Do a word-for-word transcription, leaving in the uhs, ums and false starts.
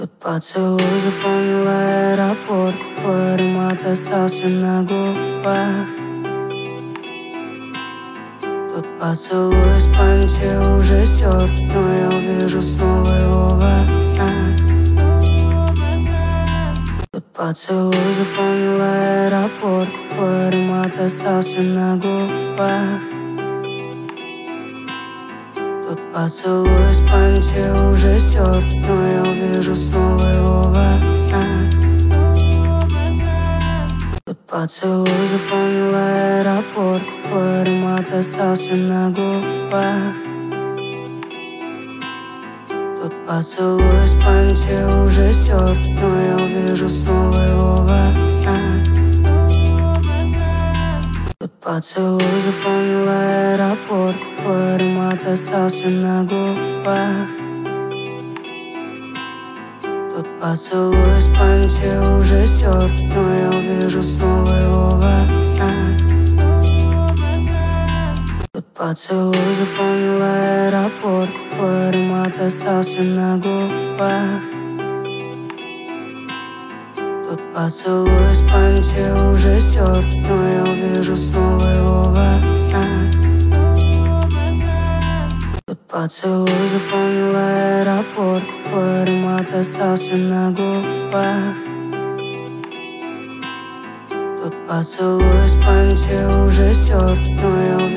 Тут поцелуй запомнил аэропорт, твой аромат остался на губах. Тут поцелуй из памяти уже стерт, но я увижу снова его во снах. Тут поцелуй запомнил аэропорт, твой аромат остался на губах. Тут поцелуй из памяти уже стерт, но я увижу снова его во снах. Тут поцелуй запомнил аэропорт, твой аромат остался на губах. Тут поцелуй из памяти уже стерт, но я увижу снова его во снах. Тут поцелуй запомнил аэропорт, твой аромат остался на губах. Тут поцелуй из памяти уже стерт, но я увижу снова его во снах. Тут поцелуй запомнил аэропорт, твой аромат остался на губах. Тут поцелуй из памяти уже стерт, но я увижу снова его во снах. Тут поцелуй запомнил аэропорт, твой аромат остался на губах. Тут поцелуй из памяти уже стерт, но я увижу